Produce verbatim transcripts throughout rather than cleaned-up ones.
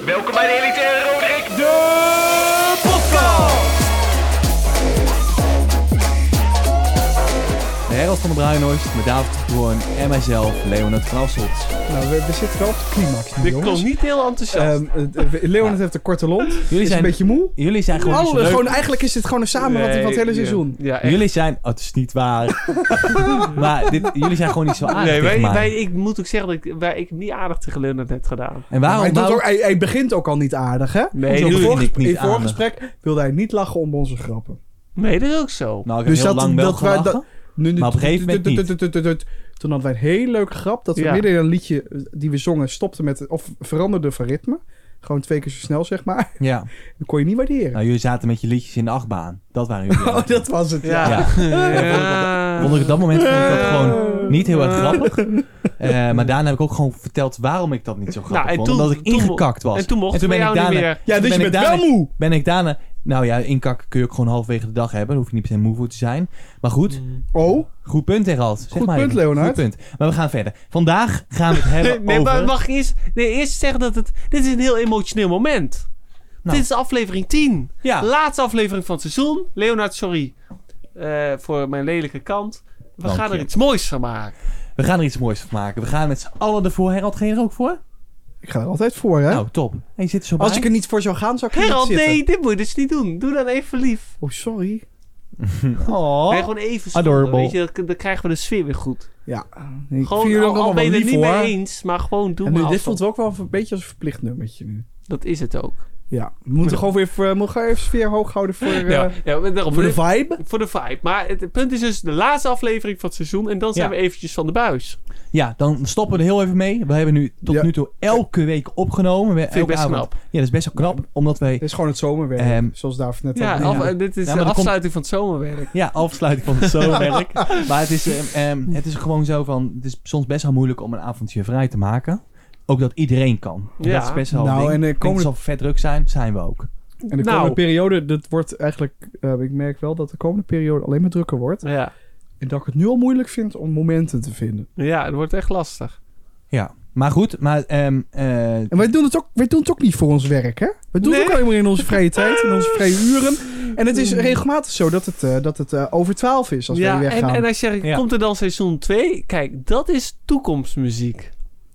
Welkom bij de elitaire Roderick, de podcast! De Herald van de Bruinhorst, met David de Doorn en mijzelf, Leonard van Asselt. Nou, we, we zitten wel op de climax nu, Dit jongens. klonk niet heel enthousiast. Um, uh, Leonard heeft een korte lont. Jullie is zijn een beetje moe. Jullie zijn gewoon, Alle, niet zo gewoon leuk. eigenlijk is dit gewoon een samenvatting van het hele seizoen. Ja, echt. Jullie zijn... Oh, het is niet waar. maar dit, jullie zijn gewoon niet zo aardig Nee, tegen wij, mij. wij, ik moet ook zeggen dat ik, wij, ik heb niet aardig tegen Leonard net gedaan. En Maar waarom... hij, doet waarom ook, hij, hij begint ook al niet aardig, hè? Nee, Zo, doe in ik het niet- niet in het vorige aardig. gesprek wilde hij niet lachen om onze grappen. Nee, dat is ook zo. nou, ik heb Dus heel dat- lang wel dat wij- gelachen. dat- Nu, nu, Maar op een gegeven moment niet. Toen hadden wij een hele leuke grap dat we Ja. midden in een liedje die we zongen stopten met... Of veranderden van ritme. Gewoon twee keer zo snel, zeg maar. Ja. Dat kon je niet waarderen. Nou, jullie zaten met je liedjes in de achtbaan. Dat waren jullie. Oh, dat was het, ja. Ja. Ja. Ja. Vond ik op dat moment vond ik dat gewoon niet heel erg grappig. Uh, maar daarna heb ik ook gewoon verteld waarom ik dat niet zo grappig Nou, en vond. toen- omdat ik toen- ingekakt was. En toen mocht En toen we ben jou ik niet daarna- meer. Ja, Toen dus je ben bent ik wel daarna- moe. Ben ik daarna... Nou ja, inkakken kun je ook gewoon halverwege de dag hebben. Daar hoef je niet per se moe voor te zijn. Maar goed, Oh, goed punt, Herald. Zeg Goed maar punt, even. Leonard. Goed punt. Maar we gaan verder. Vandaag gaan we het hebben Nee, over... maar mag ik eerst, nee, eerst zeggen dat het... Dit is een heel emotioneel moment. Nou. Dit is aflevering tien. Ja. Laatste aflevering van het seizoen. Leonard, sorry uh, voor mijn lelijke kant. We Dank gaan je. er iets moois van maken. We gaan er iets moois van maken. We gaan met z'n allen ervoor. Herald, ga je er ook voor? ik ga er altijd voor, hè? Nou, top. En je zit er zo bij. Als ik er niet voor zou gaan, zou ik er niet Herald, zitten. nee, dit moet je dus niet doen. Doe dan even lief. Oh, sorry. Oh. Nee, gewoon even spoelen, Adorable. weet je, dan, dan krijgen we de sfeer weer goed. Ja. Ik Gewoon, vind jullie al, ook al allemaal ben je wel het lief, niet mee hoor. eens, maar gewoon doe En maar nu, dit afstand. voelt wel een beetje als een verplicht nummertje nu. Dat is het ook. Ja, we moeten gewoon weer voor, moeten gewoon even sfeer hoog houden voor, uh, ja, ja, maar daarom, voor de vibe. Voor de vibe. Maar het, het punt is dus de laatste aflevering van het seizoen. En dan zijn Ja. we eventjes van de buis. Ja, dan stoppen we er heel even mee. We hebben nu tot Ja. nu toe elke week opgenomen. We, Vind ik elke best avond. knap. Ja, dat is best wel knap. Omdat wij... Dit is gewoon het zomerwerk, Ehm, zoals David net Ja, al af- zei. dit is Ja, maar de er komt- afsluiting van het zomerwerk. Ja, afsluiting van het zomerwerk. Maar het is, ehm, ehm, het is gewoon zo van... Het is soms best wel moeilijk om een avondje vrij te maken. Ook dat iedereen kan. Ja. Dat is best wel Nou, een ding. en, eh, Ik denk, komende- het zal vet druk zijn. Zijn we ook. En de Nou. komende periode, dat wordt eigenlijk... Uh, ik merk wel dat de komende periode alleen maar drukker wordt. Ja. En dat ik het nu al moeilijk vind om momenten te vinden. ja, het wordt echt lastig. Ja. Maar goed, maar... ehm, eh, En wij doen het ook, wij doen het ook niet voor ons werk, hè? We doen Nee. het ook alleen maar in onze vrije tijd, in onze vrije uren. En het is regelmatig zo dat het, uh, dat het uh, over twaalf is als Ja, wij en, weggaan. en hij zegt, Ja. komt er dan seizoen twee? Kijk, dat is toekomstmuziek.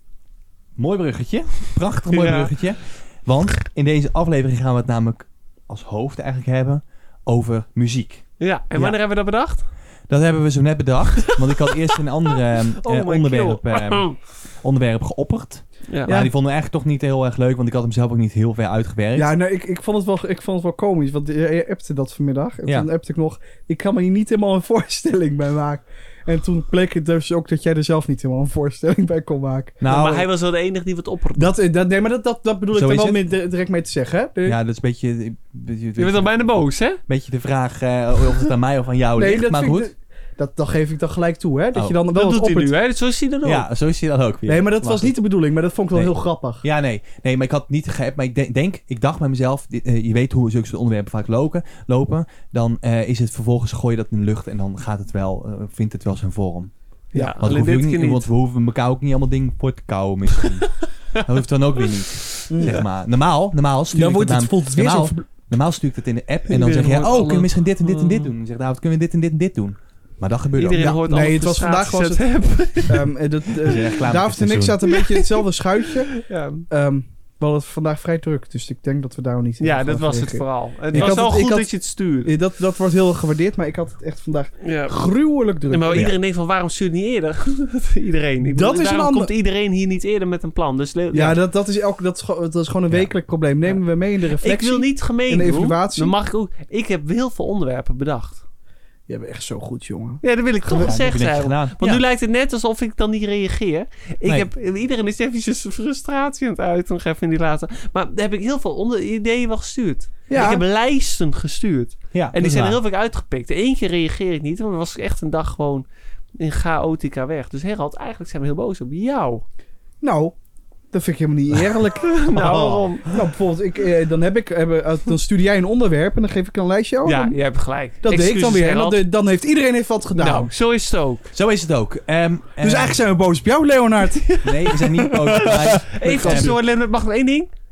mooi bruggetje. Prachtig mooi Ja. bruggetje. Want in deze aflevering gaan we het namelijk als hoofd eigenlijk hebben over muziek. Ja, en wanneer hebben we dat bedacht? Dat hebben we zo net bedacht. Want ik had eerst een andere ehm, Oh eh, my onderwerp, kill. ehm, onderwerp geopperd. Ja. Maar die vonden we eigenlijk toch niet heel erg leuk. Want ik had hem zelf ook niet heel ver uitgewerkt. Ja, nou, ik, ik, vond het wel, ik vond het wel komisch, want je, je appte dat vanmiddag. En Ja. toen appte ik nog, ik kan me hier niet helemaal een voorstelling bij maken. En toen bleek het dus ook dat jij er zelf niet helemaal een voorstelling bij kon maken. nou, maar hij was wel de enige die wat opperde. Dat, eh, dat, nee, maar dat, dat, dat bedoel Zo ik is dan wel het. mee, direct mee te zeggen, hè? De- ja, dat is een beetje... een beetje Je bent al bijna boos, hè? beetje de vraag eh, of het aan mij of aan jou nee, ligt. dat, Maar vind goed. ik- dat, dat geef ik dan gelijk toe, hè? Dat Oh. je dan wel Dat wat doet hij oppert. nu, hè? Zo zie je dat ook. Ja, zo is hij dan ook weer. Nee, maar dat Maar was niet de bedoeling, maar dat vond ik wel Nee. heel grappig. Ja, nee. Nee, maar ik had niet geappt. Maar ik denk, denk ik dacht bij mezelf... dit, eh, je weet hoe zulke soort onderwerpen vaak lopen. lopen dan eh, is het vervolgens gooi je dat in de lucht... en dan gaat het wel, eh, vindt het wel zijn vorm. Ja, Want, alleen hoef je dit ook keer niet, niet. want we hoeven elkaar ook niet allemaal dingen voor te kouwen misschien. Dat hoeft dan ook weer niet. Zeg maar. Normaal, normaal stuur Dan ik wordt het het, naar- voelt het weer zo... normaal, ver- normaal stuur ik het in de app... en dan Iedereen zeg je... hoort oh, alle- kunnen we misschien dit en dit en dit Mm. doen? Dan zeg David, kunnen we dit en dit en dit doen? Maar dat gebeurt ook. Iedereen Ja, hoort nee, alle het was vandaag was het- frustraties uit hem. Ehm, en dat, eh, Dat is echt klaar met David dit en ik seizoen. zaten een beetje in hetzelfde schuitje. Ja, Ehm we hadden het vandaag vrij druk, dus ik denk dat we daar niet... ja op dat gaan was het reageren. vooral. Het Ik was had wel het- ik goed had- dat je het stuurde. Eh, Dat, dat wordt heel erg gewaardeerd, maar ik had het echt vandaag Ja. gruwelijk druk. Ja, maar Ja. iedereen denkt van, waarom stuurt niet eerder? iedereen. Ik Dat bedoel, is een waarom ander- komt iedereen hier niet eerder met een plan? Dus le- Ja, dat, dat, is elk, dat, is, gewoon- dat is gewoon een Ja. wekelijk probleem. Nemen we mee in de ik reflectie. wil niet gemeen en de doen. evaluatie. Dan mag ik ook... Ik heb heel veel onderwerpen bedacht. Je bent echt zo goed, jongen. Ja, dat wil ik toch Ja, wel dat heb zeggen. je netjes Zijn. gedaan. Want Ja. nu lijkt het net alsof ik dan niet reageer. Ik Nee. heb, iedereen is eventjes frustratie aan het uiten. Nog even in die laatste. Maar daar heb ik heel veel onder ideeën wel gestuurd. Ja. Ik heb lijsten gestuurd. Ja, En dat die is zijn er waar. heel vaak uitgepikt. Eén keer reageer ik niet. Want dan was ik echt een dag gewoon in chaotica weg. Dus Herald, eigenlijk zijn we heel boos op jou. Nou, dat vind ik helemaal niet eerlijk. Nou, waarom? Nou, bijvoorbeeld, ik, eh, dan, heb ik, eh, dan stuur jij een onderwerp en dan geef ik een lijstje. Oh, Ja, dan- je hebt gelijk. dat deed ik dan Excuses, weer. En Herald. dan, dan heeft iedereen heeft wat gedaan. Nou, zo is het ook. Zo is het ook. Ehm, dus eh, eigenlijk zijn we boos op jou, Leonard. Nee, we zijn niet boos op mij. Even Ehm, tussendoor, Leonard, mag nog één ding?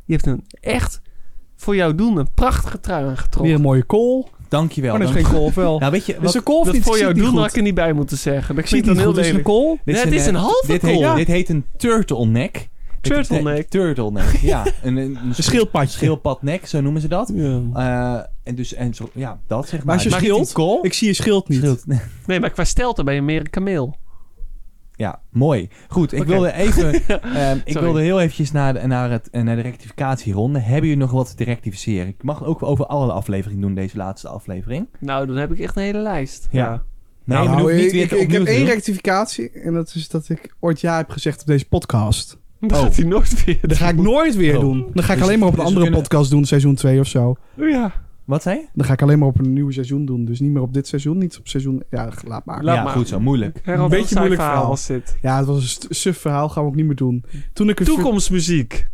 Je hebt een echt, voor jouw doen, een prachtige trui aangetrokken. Weer een mooie kool. Dankjewel. Oh, dat is dank- geen kool, of wel? Nou, weet je, Dat is wat, een kool of Dat niet? voor Ik zie jouw het niet doen goed. had ik er niet bij moeten zeggen. Dat Ik zie het dan niet heel goed. Is het een lelijk. kool? dit Ja, het is eh, een halve dit kool. heet, Ja. dit heet een turtleneck. Turtleneck. Turtleneck, ja. Een, een, Een schildpadje. schildpadnek, zo noemen ze dat. Ja. Eh, en dus, en zo, ja, dat zeg maar. Maar als je Maar schild- niet die kool. Ik zie je schild niet. Schild, Nee, maar qua stelte ben je meer een kameel. ja, mooi. Goed, ik Oké. wilde even, ehm, ik Sorry. wilde heel eventjes naar de, naar, het, eh, naar de rectificatieronde. Hebben jullie nog wat te rectificeren? Ik mag ook over alle afleveringen doen, deze laatste aflevering. Nou, dan heb ik echt een hele lijst. Ja. Ja. Nee, Nou, maar dan hoef je ik, niet weer ik, te ik opnieuw heb te één doen. rectificatie. En dat is dat ik ooit ja heb gezegd op deze podcast. Dat Oh. gaat hij nooit weer Dat ga ik nooit weer Oh. doen. Dan ga ik Dus- alleen maar op een dus we andere kunnen- podcast doen, seizoen twee of zo. doen. Ja. Wat zei je? Dan ga ik alleen maar op een nieuw seizoen doen. Dus niet meer op dit seizoen, niet op seizoen... Ja, laat maar. Laat ja, maar. goed zo, moeilijk. Herald, Een beetje een moeilijk verhaal verhaal. was dit. Ja, het was een st- suf verhaal. Gaan we ook niet meer doen. Toen ik het... ver- Toekomstmuziek.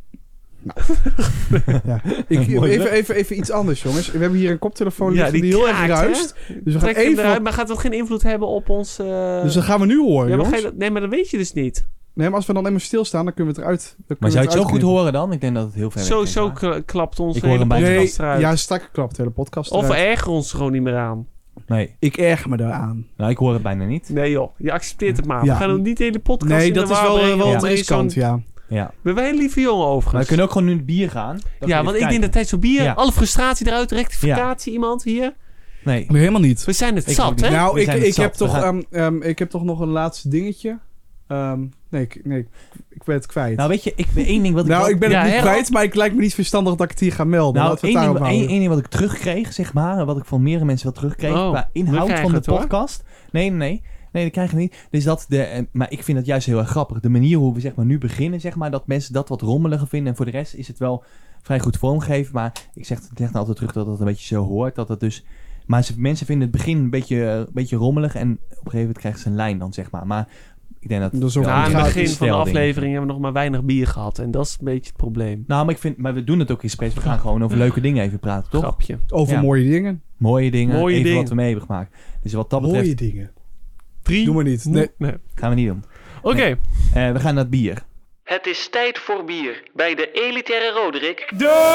Ja. Ik, Mooi, even, hè? even, even iets anders, jongens. We hebben hier een koptelefoon Ja, liggen die, die heel erg kraakt, ruist. Dus we gaan Trek hem even... eruit, maar gaat dat geen invloed hebben op ons... eh, Dus dan gaan we nu horen, ja, maar jongens. ga je dat- nee, maar dat weet je dus niet. Nee, maar als we dan even stilstaan, dan kunnen we het eruit... dan kunnen Maar we zou je het zo goed uitknippen. horen dan? Ik denk dat het heel ver Zo, weg is, zo maar- k- klapt ons Ik hele hoor hem bijna. Nee, podcast eruit. ja, strak geklapt, de hele podcast Of we eruit. ergeren ons er gewoon niet meer aan. Nee, Ik erger me daaraan. nou, ik hoor het bijna niet. Nee joh, je accepteert het maar. Ja. We gaan ook niet de hele podcast Nee, in dat de is war wel, brengen, wel want er is riskant, zo'n- ja. Ja. Ben wij een lieve jongen Maar we overigens. kunnen ook gewoon nu het bier gaan. Dat Ja, we want even ik denk dat kijken. tijd zo bier, Ja. alle frustratie eruit, rectificatie, iemand hier. Nee. Nee, helemaal niet. We zijn het Ik zat, ook hè? niet. Nou, we ik, zijn het ik, zat. heb We toch, gaan- ehm, ehm, ik heb toch nog een laatste dingetje. Ehm, nee, ik, nee, ik, ik ben het kwijt. Nou, weet je, ik ben één ding wat ik Nou, wel- ik ben Ja, het niet hè, kwijt, maar het lijkt me niet verstandig dat ik het hier ga melden. Nou, Laten we één het ding, daarop één, houden. één ding wat ik terugkreeg, zeg maar, en wat ik van meerdere mensen wel terugkreeg, Oh, qua we inhoud krijgen van de het, hoor. podcast. Nee, nee, nee. Nee, dat krijg je niet. Dus dat de, eh, maar ik vind het juist heel erg grappig. De manier hoe we zeg maar, nu beginnen, zeg maar, dat mensen dat wat rommeliger vinden. En voor de rest is het wel vrij goed vormgegeven. Maar ik zeg, ik zeg nou altijd terug dat het een beetje zo hoort. Dat het dus, maar ze, mensen vinden het begin een beetje, eh, een beetje rommelig. En op een gegeven moment krijgt ze een lijn dan, zeg maar. Maar ik denk dat... Dat is ook Ja, Ja, aan het gaat begin het van de stel, denk ik. aflevering hebben we nog maar weinig bier gehad. En dat is een beetje het probleem. Nou, maar ik vind, maar we doen het ook expres. We gaan gewoon over leuke dingen even praten, toch? Grapje. Over Ja. mooie dingen. Mooie dingen, Mooie even dingen. wat we mee hebben gemaakt. Dus wat dat betreft Mooie dingen. Drie. Doe maar niet. Nee. Nee. gaan we niet doen. Oké. Eh, we gaan naar het bier. Het is tijd voor bier bij de elitaire Roderick.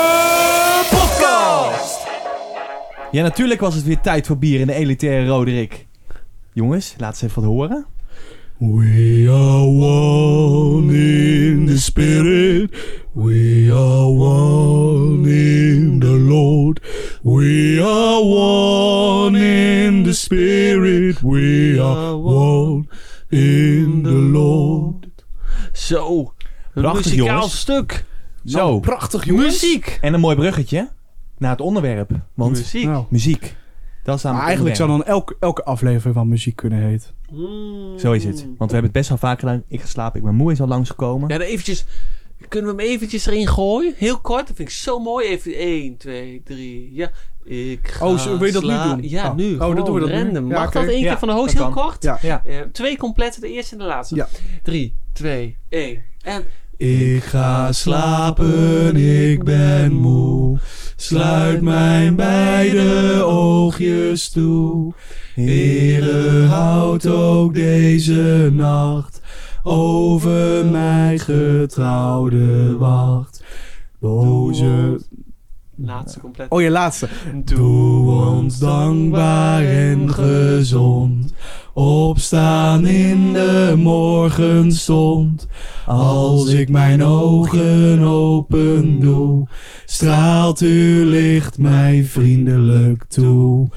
De podcast! Ja, natuurlijk was het weer tijd voor bier in de elitaire Roderick. Jongens, laat eens even wat horen. We are one in the spirit. We are one in the Lord. We are one in the spirit. We are one in the Lord. Zo. Een Prachtig, muzikaal jongens. stuk. Zo. Nou, prachtig, jongens. Muziek. En een mooi bruggetje naar het onderwerp. Want Muziek. Nou, muziek, dat is maar namelijk eigenlijk zou onderwerp. dan elke, elke aflevering van muziek kunnen heten. Mm. Zo is het. Want we hebben het best wel vaak gedaan. Ik ga slapen, ik ben moe, is al langsgekomen. Ja, dan eventjes... Kunnen we hem eventjes erin gooien? Heel kort, dat vind ik zo mooi. Even één, twee, drie, ja. Ik ga Oh, zo- wil je dat nu sla- doen? Ja, Oh. nu. Oh, dan Gewoon doen we dat nu. random. Ja, Mag oké. dat één Ja, keer van de host dat heel kan. kort? Ja. Ja. Eh, twee complete, de eerste en de laatste. Ja. Drie, twee, één. En... Ik ga slapen, ik ben moe. Sluit mijn beide oogjes toe. Heere, houd ook deze nacht over mijn getrouwde wacht. Boze... Laatste compleet. Oh, je laatste. Doe ons dankbaar en gezond. Opstaan in de morgenstond. Als ik mijn ogen open doe, straalt uw licht mij vriendelijk toe.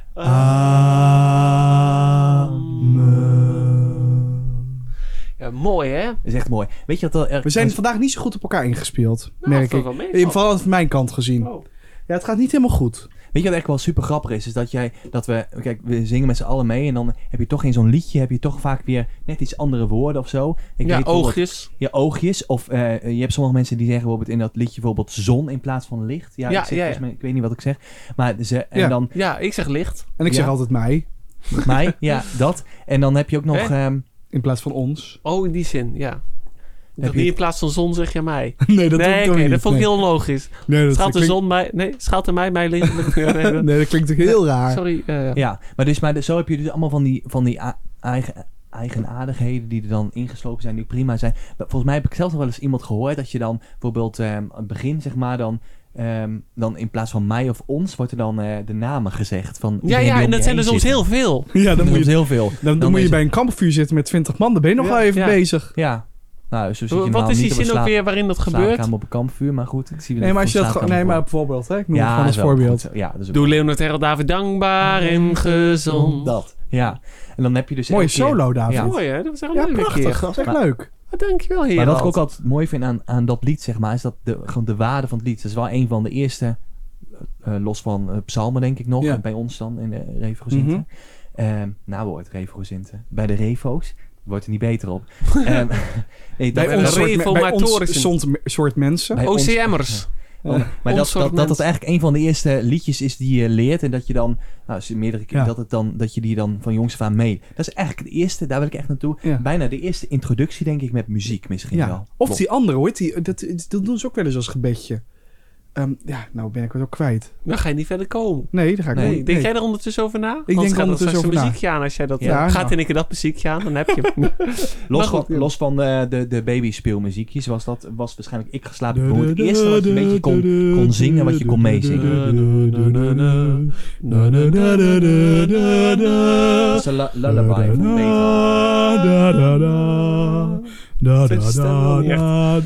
Amen. Ja, mooi hè? Dat is echt mooi. Weet je wat wel erg... We zijn vandaag niet zo goed op elkaar ingespeeld, Nou, merk valt ik. wel mee, Eh, valt. Vooral van mijn kant gezien. Oh. Ja, het gaat niet helemaal goed. Weet je wat echt wel super grappig is? Is dat jij, dat we, kijk, we zingen met z'n allen mee en dan heb je toch in zo'n liedje, heb je toch vaak weer net iets andere woorden of zo. Ik Ja, weet bijvoorbeeld- oogjes. Ja, oogjes. Of eh, je hebt sommige mensen die zeggen bijvoorbeeld in dat liedje bijvoorbeeld zon in plaats van licht. Ja, Ja, ik, zeg, ja, ja. volgens mij- ik weet niet wat ik zeg. Maar ze, en Ja. dan Ja, ik zeg licht. En ik Ja. zeg altijd mij, mij, ja, dat. En dan heb je ook nog... Hè? ehm, in plaats van ons. Oh, in die zin, ja. Dat je- niet in plaats van zon zeg je mij. Nee, dat nee, doe oké, ik dat niet. vond ik Nee. heel logisch. Nee, dat Schaalt de klinkt- zon mij... Nee, schaalt er mij, mij licht. Nee, nee, Nee, dat klinkt ook heel raar. Sorry. eh, ja, maar, dus, maar dus, zo heb je dus allemaal van die, van die a- eigen, eigenaardigheden die er dan ingeslopen zijn, die prima zijn. Maar volgens mij heb ik zelfs nog wel eens iemand gehoord dat je dan bijvoorbeeld um, aan het begin, zeg maar, dan... Um, dan in plaats van mij of ons wordt er dan uh, de namen gezegd. Van Ja, ja, en dat zijn er soms heel veel. Ja, dan moet je, heel veel. dan, dan, Dan moet je is- bij een kampvuur zitten met twintig man. Dan ben je nog Ja, wel even ja. bezig. Ja. Nou, zo zit je Wat normaal is niet die op een zin ook slaap- weer waarin dat gebeurt? slaapkamer op een kampvuur, maar goed. Ik zie Nee, maar als je dat gewoon... Nee, maar voor. bijvoorbeeld, hè. Ik noem het Ja, gewoon als is wel voorbeeld. goed. Ja, dat is ook Doe Leonard Herald David dankbaar en gezond. dat. Ja. En dan heb je dus Mooie elke keer- solo, David. Ja. Mooi hè, dat was echt een Ja, leuke prachtig. keer. Dat is echt Maar- leuk. Oh, dankjewel Herald. Maar wat ik ook altijd mooi vind aan, aan dat lied, zeg maar, is dat de, gewoon de waarde van het lied. Dat is wel een van de eerste, uh, los van uh, psalmen denk ik nog, Ja. bij ons dan in de Revogezinten. Mhm. Um, nou wordt Revogezinten. Bij de Revo's wordt er niet beter op. um, nee, dat, Bij ons, de soort, me- bij reformatorissen. ons soort, me- soort mensen. bij O ons- C M'ers. Oh, maar dat, Ons soort dat, dat het mensen. eigenlijk een van de eerste liedjes is die je leert. En dat je dan, nou, als je meerdere keer, Ja. dat, het dan, dat je die dan van jongs af aan mee. Dat is eigenlijk de eerste, daar wil ik echt naartoe. Ja. Bijna de eerste introductie, denk ik, met muziek misschien Ja. wel. Of die andere, hoor. Die, dat, dat doen ze ook wel eens als gebedje. Um, ja, nou ben ik het ook kwijt. Dan ga je niet verder komen. Nee, daar ga ik Nee, niet. Denk jij er ondertussen over na? denk Anders gaat er ondertussen straks een over na. muziekje aan als jij dat... Ja, Ja, gaat nou. in één keer dat muziekje aan, dan heb je hem. Los Maar van, goed, ja. los van de, de, de babyspeelmuziekjes was dat was waarschijnlijk Ik geslapen broer. Het eerste wat je een beetje kon, kon zingen, wat je kon meezingen. Dat is een la- lullaby van Beethoven. Vette stem wel niet echt.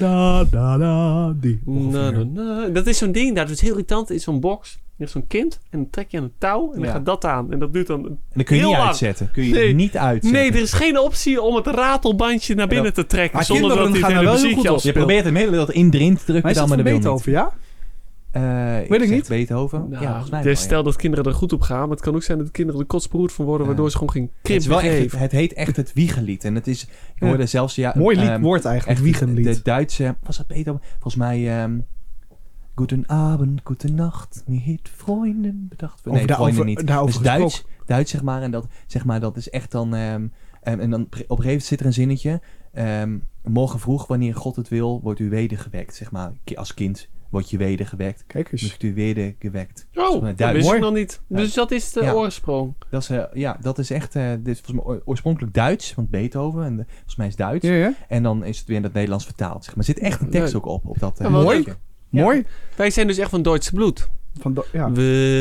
Die Na, ongeveer. na, na. Dat is zo'n ding, dat is heel irritant. is zo'n box. Je hebt zo'n kind en dan trek je aan een touw en dan Ja. gaat dat aan. En dat duurt dan... En dan kun je Heel niet lang. uitzetten. Kun je Nee. niet uitzetten. Nee, er is geen optie om het ratelbandje naar binnen te trekken. Maar zonder dat kinderen hij het gaan hele daar wel heel muziekje goed op. Je afspeelt. probeert hem heel dat in erin te drukken, Maar is dan, dat maar van dat wil niet. Beethoven, ja? Eh, Weet ik zeg niet. Beethoven. Nou, ja, volgens mij dus wel, stel ja. dat kinderen er goed op gaan. Maar het kan ook zijn dat de kinderen er kotsberoerd van worden. Ja. Waardoor ze gewoon geen Het, krimp is wel echt, geven. het heet echt het Wiegelied. En het is, ik Ja. hoorde zelfs, ja, Mooi lied, ehm, woord eigenlijk, echt Wiegenlied. de Duitse, was dat Beethoven? Volgens mij, um, Guten Abend, Gute Nacht, niet vrienden bedacht. Nee, Over daar- vrienden over- niet. daarover Dus Duits, Duits zeg maar. En dat, zeg maar, dat is echt dan, um, en, en dan op een gegeven moment zit er een zinnetje. Um, morgen vroeg, wanneer God het wil, wordt u wedergewekt. Zeg maar, ki- als kind wordt je wedergewekt. Kijk eens. Wordt u wedergewekt. Oh, Duits. dat wist Mooi. ik nog niet. Dus dat is de Ja. oorsprong. Dat is, uh, ja, dat is echt, uh, dit is volgens mij oor- oorspronkelijk Duits, want Beethoven, en de, volgens mij is het Duits. Ja, ja. En dan is het weer in het Nederlands vertaald. Zeg maar. Er zit echt een tekst Leuk. ook op, op dat uh, Ja, wel Mooi. liedje. Mooi. Wij zijn dus echt van Duitse bloed. Van do- ja.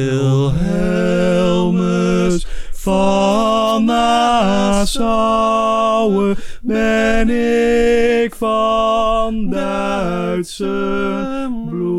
Wilhelmus van Nassau ben ik van Duitse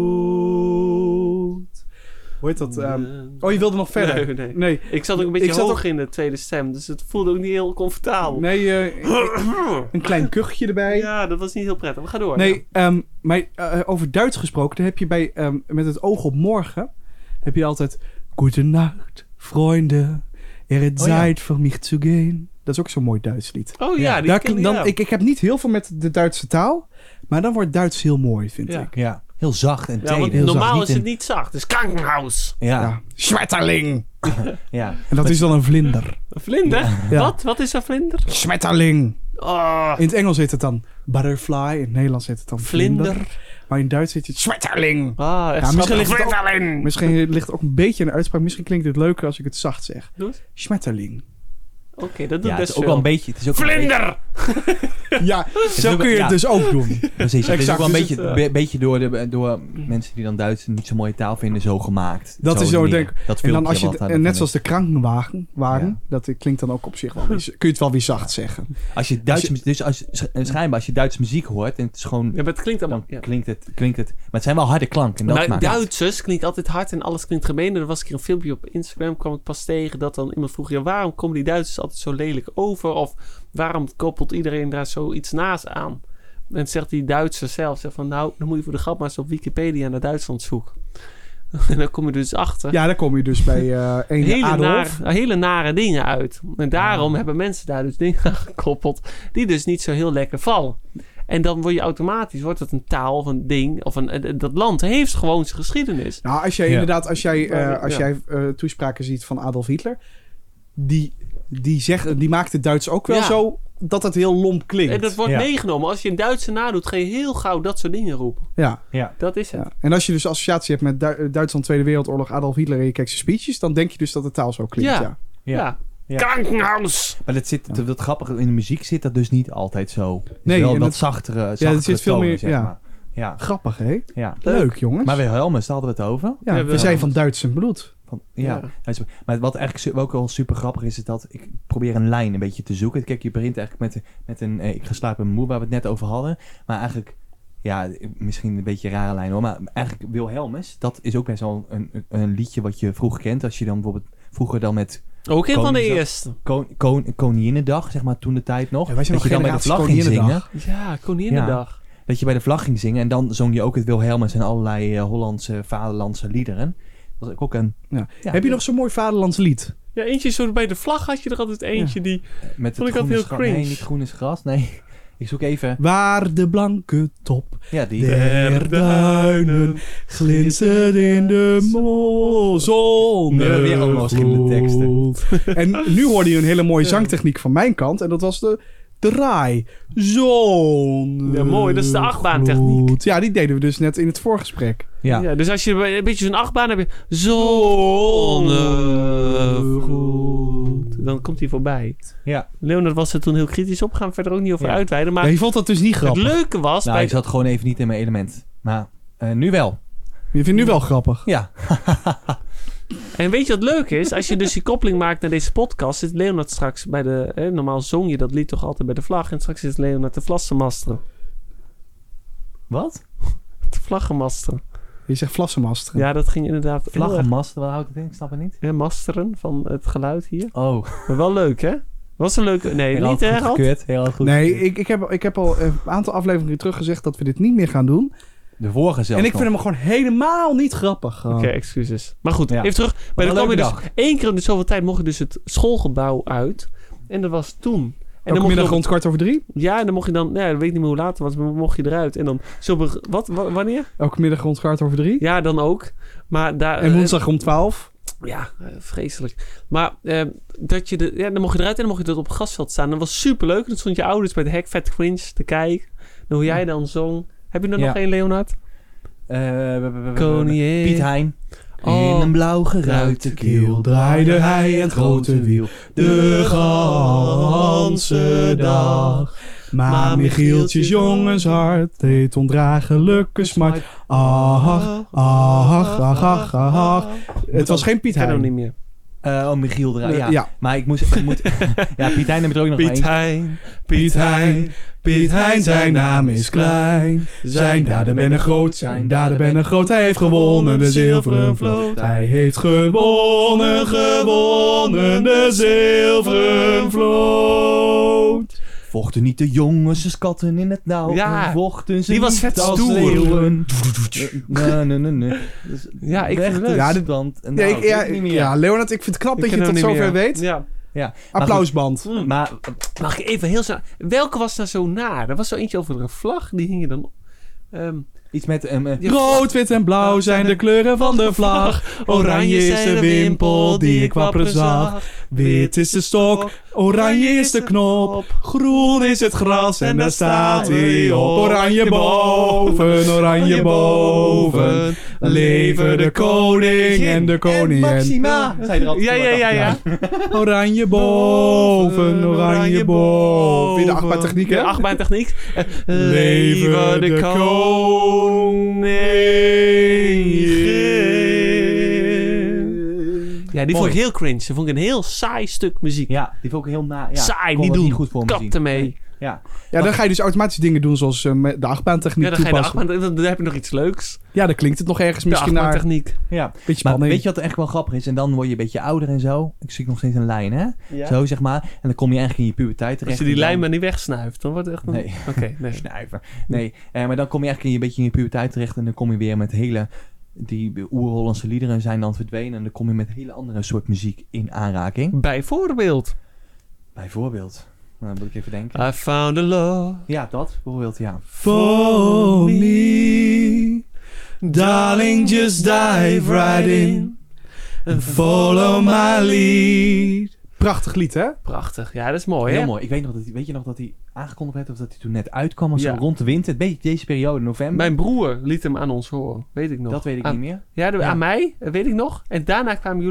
bloed. Hoe heet dat? ehm? Oh, je wilde nog verder? Nee, nee. Nee, Ik zat ook een beetje Ik zat hoog ook- in de tweede stem. Dus het voelde ook niet heel comfortabel. nee eh, een klein kuchje erbij. Ja, dat was niet heel prettig. We gaan door. Nee, ehm, maar uh, over Duits gesproken, dan heb je bij ehm, met het oog op morgen, heb je altijd Gute Nacht, Freunde, er is Oh ja. Zeit für mich zu gehen. Dat is ook zo'n mooi Duits lied. Oh ja, Ja, die Daar, ken ik dan, wel. ik, ik heb niet heel veel met de Duitse taal, maar dan wordt Duits heel mooi, vind Ja. ik. Ja, heel zacht en Ja, teder. want heel normaal zacht, is niet het niet zacht. Het is krankenhaus. in- Ja, Ja. Schmetterling. ja. En dat is dan een vlinder. Een vlinder? Ja. Wat? Wat is een vlinder? Schmetterling. Oh, In het Engels heet het dan butterfly, in het Nederlands heet het dan vlinder. vlinder. Maar in Duits heet het Schmetterling. Ah, echt Ja, misschien schattig. ligt het ook- Vlinderling. Misschien ligt het ook een beetje in de uitspraak. Misschien klinkt het leuker als ik het zacht zeg. Doe eens. Schmetterling. Oké, dat doet Ja, het best is ook wel veel. een beetje... Het is ook wel een Vlinder! Ja, zo ook- kun je ja. het dus ook doen. beetje- Precies, het is Exact, ook wel een dus beetje, het, be- beetje door, de, door mensen die dan Duits niet zo mooie taal vinden, zo gemaakt. Dat is zo, manier. denk- Dat En dan als je, filmpje wat en daar- net zoals de krankenwagen, wagen, Ja. dat klinkt dan ook op zich wel weer, kun je het wel weer zacht zeggen. Als je Duits, als je- dus als, je- schijnbaar als je Duits muziek hoort en het is gewoon... Ja, maar het klinkt allemaal... Dan Ja. klinkt het, klinkt het... Maar het zijn wel harde klanken. En dat Maar maakt Duitsers klinkt altijd hard en alles klinkt gemeen. Er was een keer een filmpje op Instagram, kwam ik pas tegen, dat dan iemand vroeg, ja, waarom komen die Duitsers altijd zo lelijk over? Of waarom koppelt iedereen daar zoiets naast aan? En zegt die Duitser zelf, zegt van, nou, dan moet je voor de grap maar eens op Wikipedia naar Duitsland zoeken. En dan kom je dus achter. Ja, dan kom je dus bij eh een Hele, Adolf. naar, hele nare dingen uit. En daarom hebben mensen daar dus dingen aan gekoppeld die dus niet zo heel lekker vallen. En dan word je automatisch, wordt het een taal of een ding, of een, eh, dat land heeft gewoon zijn geschiedenis. Nou, als jij Ja. inderdaad, als jij, eh, Ja. als jij eh, toespraken ziet van Adolf Hitler, die, die, zegt, die maakt het Duits ook wel Ja. zo dat het heel lomp klinkt. En dat wordt Ja. meegenomen. Als je een Duitse nadoet, ga je heel gauw dat soort dingen roepen. Ja, Ja. Dat is het. ja. En als je dus associatie hebt met Du- Duitsland Tweede Wereldoorlog, Adolf Hitler en je kijkt zijn speeches, dan denk je dus dat de taal zo klinkt. Ja. Ja. Ja. Ja. Ja. Krankenhuis! Maar dat zit, dat, dat grappige, in de muziek zit dat dus niet altijd zo. Het is Nee, wel en wat het- zachtere, er zachtere zit veel tonen, meer- zeg ja. maar. Ja, Grappig, hè? ja. Leuk, jongens. Maar Wilhelmus, daar hadden we het over. ja, Ja, we wel. zijn van Duits en bloed. Van, ja. Ja. Hij is- Maar wat eigenlijk su- ook wel super grappig is, is dat ik probeer een lijn een beetje te zoeken. Kijk, je begint eigenlijk met, met een eh, ik ga slapen met mijn moe, waar we het net over hadden. Maar eigenlijk, ja, misschien een beetje een rare lijn hoor. Maar eigenlijk Wilhelmus, dat is ook best wel een, een, een liedje wat je vroeger kent. Als je dan bijvoorbeeld vroeger dan met Ook een van de Koningsdag. eerste. kon, kon, Koninginnedag, zeg maar toen de tijd nog. Ja, wij zijn dat nog je dan bij de generatie vlag ging zingen. Koninginnedag. Ja, Koninginnedag. Dat je bij de vlag ging zingen en dan zong je ook het Wilhelmus en allerlei eh, Hollandse, vaderlandse liederen. Dat was ook een... Ja. Ja. Heb je nog zo'n mooi vaderlands lied? Ja, eentje zo bij de vlag had je er altijd eentje die... Met Vond het ik altijd groene heel gra- cringe. Nee, niet groen is gras. Nee, ik zoek even... Waar de blanke top Ja, die... der duinen glinstert in de mo- zon. We hebben weer allemaal verschillende teksten. En nu hoorde je een hele mooie zangtechniek van mijn kant. En dat was de draai. Zon. Ja, mooi, dat is de achtbaantechniek. Ja, die deden we dus net in het voorgesprek. Ja. Ja, dus als je een beetje zo'n achtbaan hebt, zonnevloed. Dan komt hij voorbij. Ja. Leonard was er toen heel kritisch op. Gaan we verder ook niet over Ja. uitweiden. Maar Ja, je vond dat dus niet het grappig. leuke was... Nou, bij ik zat gewoon even niet in mijn element. Maar eh, nu wel. Je vindt het nu wel grappig. Ja. En weet je wat leuk is? Als je dus die koppeling maakt naar deze podcast... zit Leonard straks bij de... Hè, normaal zong je dat lied toch altijd bij de vlag... en straks zit Leonard de vlassenmasteren. Wat? De vlaggenmasteren. Je zegt vlassenmasteren. Ja, dat ging inderdaad... heel erg- Vlaggenmasten, wat houdt het in? Ik snap het niet. Ja, masteren van het geluid hier. Oh. Maar wel leuk, hè? Was een leuke... Nee, Heel niet goed erg. gekeurd. Heel goed Nee, gekeurd. ik, ik, heb, ik heb al een aantal afleveringen terug gezegd dat we dit niet meer gaan doen. De vorige zelfs en ik vind nog. hem gewoon helemaal niet grappig. gewoon. Oké, excuses. Maar goed, Ja. even terug. Maar een dan kwam je leuke dus dag. één keer in de zoveel tijd mocht je dus het schoolgebouw uit. En dat was toen. En Elke mocht je middag nog- rond kwart over drie. Ja, en dan mocht je dan... Ja, ik weet niet meer hoe laat het was, maar mocht je eruit. En dan... Zo be- wat? Wa- wanneer? Elke middag rond kwart over drie. Ja, dan ook. Maar daar... En woensdag om twaalf. Ja, eh, vreselijk. Maar eh, dat je de, ja, dan mocht je eruit en dan mocht je dat op het grasveld staan. Dat was superleuk. Dan stond je ouders bij de hek vet cringe te kijken. En hoe jij dan zong. Heb je er Ja. nog één, Leonard? Eh, we- we- we- we- Koningin. Piet Hein. Oh. In een blauw geruite keel draaide hij het grote wiel de ganse dag. Maar Michieltjes jongenshart deed ondraaglijke smart. Ach, ach, ach, ach, ach. Het was geen Piet Ik ken hem Hein. niet meer. Eh, oh, Michiel Draai. Ja. Ja. Maar ik moest... Ik moet, ja, Piet Hein heb ik er ook nog maar één. Hein. Piet Hein, Piet Hein, zijn naam is klein. Zijn daden ben groot, zijn daden ben groot. Hij heeft gewonnen de zilveren vloot. Hij heeft gewonnen, gewonnen de zilveren vloot. Vochten niet de jongens als katten in het nauw. Ja, vochten ze die was niet vet als stoer. leeuwen. Nee, nee, nee, nee. Dus Ja, ik vind het leuk. Ja, dit- stand. Nou, Ja, ik, ja, weet niet meer. ja, Leonard, ik vind het knap Ik dat je ken het hem tot niet zover meer. weet. Ja. Ja. Maar Applausband. goed, Maar Mag ik even heel snel... Welke was nou zo naar? Er was zo eentje over een vlag. Die hing je dan... ehm, iets met... Um, Ja. Rood, wit en blauw zijn de kleuren van de vlag. Oranje is de wimpel die ik wapperen zag. Wit is de stok, oranje is de knop. Groen is het gras en daar staat hij op. Oranje boven, oranje boven. Leven de koning en de koningin. Maxima. Zei er altijd Ja, ja, ja, ja. Oranje boven, oranje boven. Weer de achtbaantechniek, hè? De achtbaantechniek. Eh, Leven de koningin. Ja, die vond Mooi. ik heel cringe. Die vond ik een heel saai stuk muziek. Ja, die vond ik heel na... Ja, saai, kon niet het doen. Niet goed voor me Kap zien. ermee. Ja. Ja, dan ga je dus automatisch dingen doen zoals eh, met de achtbaantechniek Ja, dan ga je de toepassen. achtbaan... Dan heb je nog iets leuks. Ja, dan klinkt het nog ergens De misschien naar een achtbaantechniek. Ja. beetje Maar spanning. weet je wat echt wel grappig is? En dan word je een beetje ouder en zo. Ik zie nog steeds een lijn, hè? Ja. Zo, zeg maar. En dan kom je eigenlijk in je puberteit terecht. Als je die en dan- lijn maar niet wegsnuift, dan wordt het echt een... Nee. Oké, nee. Snuiver. Nee, eh, maar dan kom je eigenlijk in je, een beetje in je puberteit terecht. En dan kom je weer met hele... Die oer-Hollandse liederen zijn dan verdwenen. En dan kom je met hele andere soort muziek in aanraking. Bijvoorbeeld. Bijvoorbeeld. Nou, dan moet ik even denken. I found a love Ja, dat. Bijvoorbeeld, ja. For me, darling, just dive right in and follow my lead. Prachtig lied, hè? Prachtig. Ja, dat is mooi, Heel hè? mooi. Ik weet nog dat hij, weet je nog dat hij aangekondigd werd of dat hij toen net uitkwam of Ja. zo rond de winter. Een beetje deze periode, november. Mijn broer liet hem aan ons horen. Weet ik nog. dat weet ik Aan- niet meer. Ja, de- Ja. aan mij, eh, weet ik nog. En daarna kwamen jullie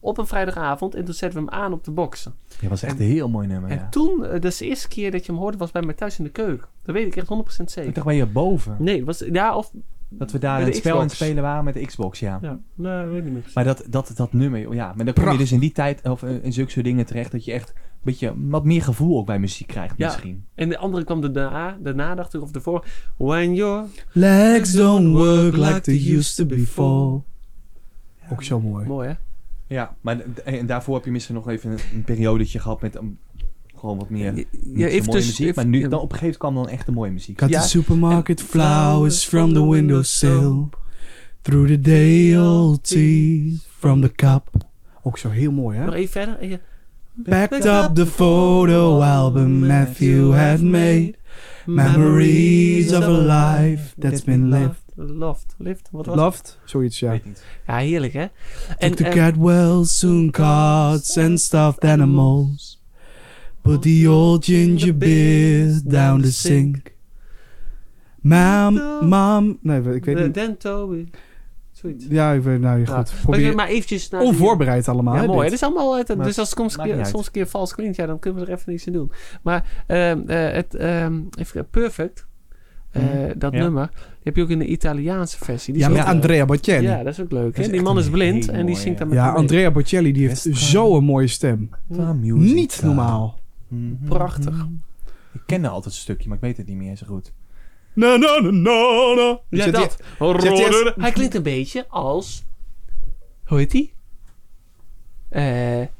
op een vrijdagavond. En toen zetten we hem aan op de boxen. Dat was echt een heel mooi nummer, En ja. toen, uh, dat is de eerste keer dat je hem hoorde, was bij mij thuis in de keuken. Dat weet ik echt honderd procent zeker. Ik dacht bij je boven. Nee, het was, ja, of... Dat we daar bij de een spel aan het Xbox. spelen waren met de Xbox, ja. Ja, nee, weet niet meer. Maar dat, dat, dat nummer, ja. Maar dan kom je dus in die tijd, of uh, in zulke soort dingen terecht, dat je echt een beetje wat meer gevoel ook bij muziek krijgt, Ja. misschien. En de andere kwam daarna, daarna dacht ik, of ervoor. When you're... Legs don't work like they used to before. Ook zo mooi. Mooi, hè? Ja, maar d- en daarvoor heb je misschien nog even een, een periodetje gehad met um, gewoon wat meer niet Ja, zo even mooie dus- muziek. even- maar nu, ja. dan op een gegeven moment kwam dan echt de mooie muziek. Got Ja. the supermarket En flowers from the windowsill. Through the day old tea from the cup. Ook zo heel mooi, hè? Nog even verder. Even- Backed up the photo album Matthew had made. Memories of a life that's been lived. Loved. Lived. Wat was het? Loved? Zoiets, ja. Weet niet. Ja, heerlijk, hè? Took to en- get well, soon cards and stuffed animals. Put the old ginger beers down the sink. Mom, mom... Nee, ik weet de niet. Dento. Zoiets. Ja, ik weet nou niet Ja. goed. Maar, Probeer... maar eventjes naar... Onvoorbereid allemaal, Ja, hè, mooi. dit? Het is allemaal uit, Maar dus als het soms, maakt keer, niet uit. soms een keer vals klinkt, ja, dan kunnen we er even niets aan doen. Maar ehm, eh, het, ehm, even Perfect, eh, Mhm. dat Ja. nummer, die heb je ook in de Italiaanse versie. Die Ja, is met ook- Andrea Bocelli. Ja, dat is ook leuk. Dat Hè? is Die echt man een is blind hele en die mooie, zingt dan ja. met Ja, hem mee. Andrea Bocelli, die heeft West- zo'n mooie stem. Van music. Niet normaal. Mhm. Prachtig. Ik kende altijd een stukje, maar ik weet het niet meer zo goed. Na, na, na, na, na. Ja, Zet dat. Zet die eens- Hij klinkt een beetje als... Hoe heet die? Eh... eh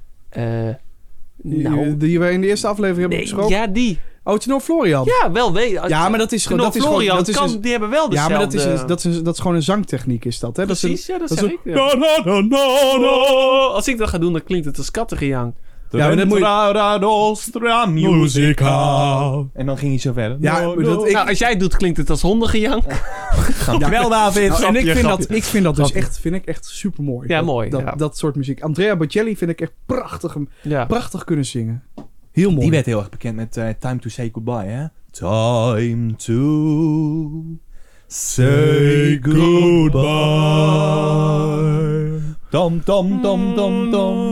Die, nou... die we in de eerste aflevering hebben Nee, besproken. ja, die. Oh, Tenor Florian. Ja, wel weet. Ja, maar dat is gewoon... Tenor Dat is gewoon Florian dat is kan, dus- die hebben wel ja, dezelfde... maar dat is, een- dat, is, dat is gewoon een zangtechniek, is dat, hè? Dat is een- Precies, ja, dat, dat zeg is ik. een- Ja. Na, na, na, na, na. Als ik dat ga doen, dan klinkt het als kattengejank. Ja, maar dat moet je... Tra Nostra Musica. En dan ging hij zo verder. Ja, No, maar no. dat ik... Nou, als jij het doet, klinkt het als hondengejank. Dankjewel, David. Nou, en ik Grapje, vind, grapje. dat, ik vind dat dus Grapje. echt, vind ik echt super mooi. Ja, dat, mooi, Dat, ja. dat soort muziek. Andrea Bocelli vind ik echt prachtig, Ja. prachtig kunnen zingen. Heel mooi. Die werd heel erg bekend met uh, Time to Say Goodbye, hè? Time to say goodbye. Tom, tom, tom, tom,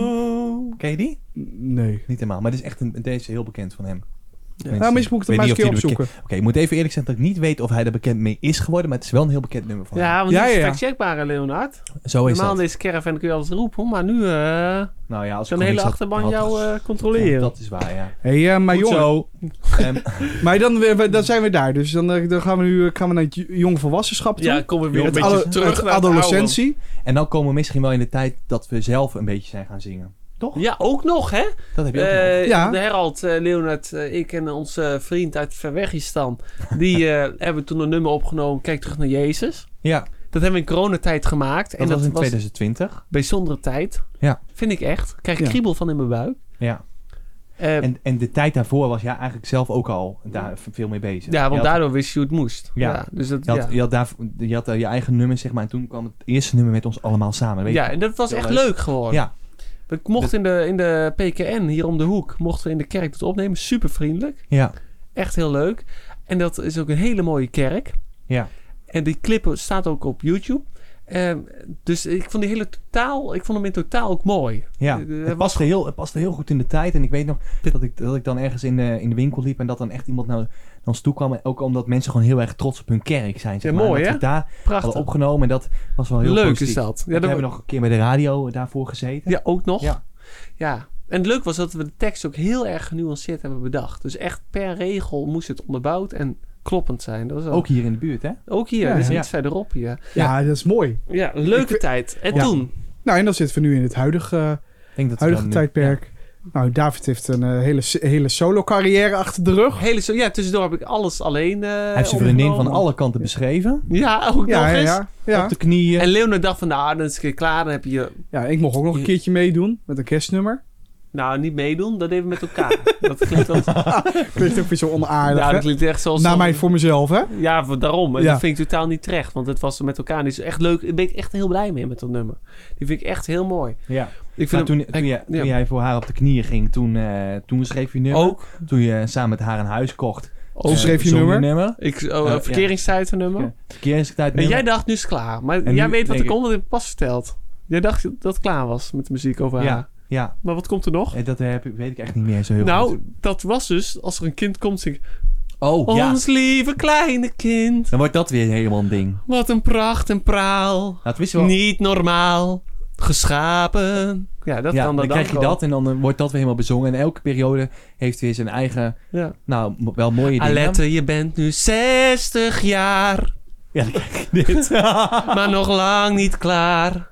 tom. Ken je die? Nee. Niet helemaal, maar dit is echt een, deze is heel bekend van hem. Ja. Nou, misschien moet ik het maar eens een keer opzoeken. Oké, ik moet even eerlijk zeggen dat ik niet weet of hij er bekend mee is geworden, maar het is wel een heel bekend nummer van hem. Ja, want Ja, die is ja, ja. fact-checkbare, Leonard. Zo is Normaal in dat. deze caravan kun je alles roepen, maar nu eh Nou ja, als kan ik de hele gewoon niks had- achterban had jou ges- eh, controleren. Ja, dat is waar, ja. Hey, uh, maar Goed jongen, zo. Ehm, maar dan, we- dan zijn we daar. Dus dan, eh, dan gaan we nu gaan we naar het j- jong volwassenschap toe. Ja, komen we weer het een beetje ade- terug het naar het adolescentie. en dan komen we misschien wel in de tijd dat we zelf een beetje zijn gaan zingen. Toch? Ja, ook nog, hè? Dat heb je ook nog. Eh Ja. De Herald, eh, Leonard, eh, ik en onze vriend uit Verwegistan, die eh, hebben toen een nummer opgenomen, Kijk terug naar Jezus. Ja, Dat hebben we in coronatijd gemaakt. dat en was dat in was twintig twintig. bijzondere tijd. Ja. Vind ik echt. Krijg ik Ja. kriebel van in mijn buik. Ja. Eh, En, en de tijd daarvoor was jij eigenlijk zelf ook al daar v- veel mee bezig. ja, want je had, daardoor wist je hoe het moest. Ja. Ja, dus dat, je had, ja. je had, daar, je had eh, je eigen nummer, zeg maar. En toen kwam het eerste nummer met ons allemaal samen. Weet ja, je? en dat was Heel echt leuk. leuk geworden. Ja. We mochten in de, in de P K N hier om de hoek, mochten we in de kerk dat opnemen. Super vriendelijk. Ja. Echt heel leuk. En dat is ook een hele mooie kerk. Ja. En die clip staat ook op YouTube. Ehm, dus ik vond die hele totaal, ik vond hem in totaal ook mooi. Ja, Eh, het was- paste, heel, het paste heel goed in de tijd. En ik weet nog dat ik, dat ik dan ergens in de, in de winkel liep... en dat dan echt iemand naar, naar ons toe kwam. En ook omdat mensen gewoon heel erg trots op hun kerk zijn. Zeg Ja, maar. mooi, dat hè? we daar Prachtig. hadden opgenomen. En dat was wel heel Leuk positief. is dat. Ja, we dat hebben nog een keer bij de radio daarvoor gezeten. Ja, ook nog. Ja. Ja. En het leuke was dat we de tekst ook heel erg genuanceerd hebben bedacht. Dus echt per regel moest het onderbouwd en kloppend zijn. Dat was wel- Ook hier in de buurt, hè? ook hier, Ja, dus ja. iets verderop hier. Ja, dat is mooi. Ja, een leuke Ik vind- tijd. En Ja. toen? Nou, en dan zitten we nu in het huidige, Ik denk dat we huidige dan nu- tijdperk. Nou, David heeft een eh, hele, hele solo-carrière achter de rug. Hele zo, ja, tussendoor heb ik alles alleen. eh Hij heeft zijn vriendin van opgenomen. alle kanten beschreven. Ja, ook Ja, nog ja, eens. ja, ja. Op de knieën. En Leonard dacht van, nou, dan is het een keer klaar. Dan heb je, Ja, ik mocht ook nog een keertje meedoen met een kerstnummer. nou, niet meedoen. Dat deden we met elkaar. Dat klinkt als, Klinkt ook weer zo onaardig, ja, hè? dat klinkt echt zoals... Naar mij voor mezelf, hè? Ja, voor- daarom. En Ja. dat vind ik totaal niet terecht. Want het was met elkaar. Die is echt leuk. Daar ben ik echt heel blij mee met dat nummer. Die vind ik echt heel mooi. Ja. Ik vind Maar toen, hem- toen, jij, ja. toen jij voor haar op de knieën ging, toen, eh, toen schreef je nummer. Ook. Toen je samen met haar een huis kocht. Ook Oh, schreef je zong nummer? nummer. Ik, oh, Eh, ja. verkeringstijd een nummer. Ja. Verkeringstijd En nummer. jij dacht, nu is het klaar. Maar En jij nu weet wat denk er ik- komt, dat heb ik pas verteld. Jij dacht dat het klaar was met de muziek over haar. Ja, ja. Maar wat komt er nog? En dat heb ik, weet ik echt niet meer zo heel nou, goed. dat was dus, als er een kind komt, zeg ik... Oh, ja. Ons lieve kleine kind. Dan wordt dat weer helemaal een ding. Wat een pracht en praal. Nou, het wist wel. Niet normaal. Geschapen. Ja, dat Ja, kan dan, dan krijg je komen. dat en dan eh, wordt dat weer helemaal bezongen. En elke periode heeft weer zijn eigen, Ja. nou, m- wel mooie dingen. Alette, je bent nu zestig jaar. Ja, dan krijg je dit. Maar nog lang niet klaar.